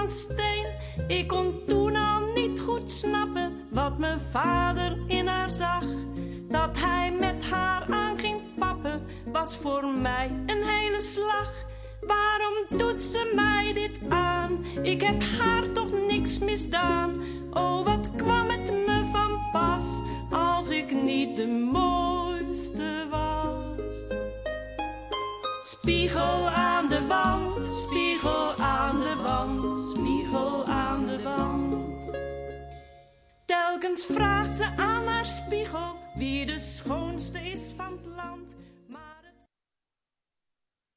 van steen. Ik kon toen al niet goed snappen wat mijn vader in haar zag. Dat hij met haar aan ging pappen was voor mij een hele slag. Waarom doet ze mij dit aan? Ik heb haar toch niks misdaan. Oh, wat kwam het me van pas als ik niet de mooiste was. Spiegel aan de wand, spiegel aan de wand, spiegel aan de wand. Telkens vraagt ze aan haar spiegel wie de schoonste is van het land.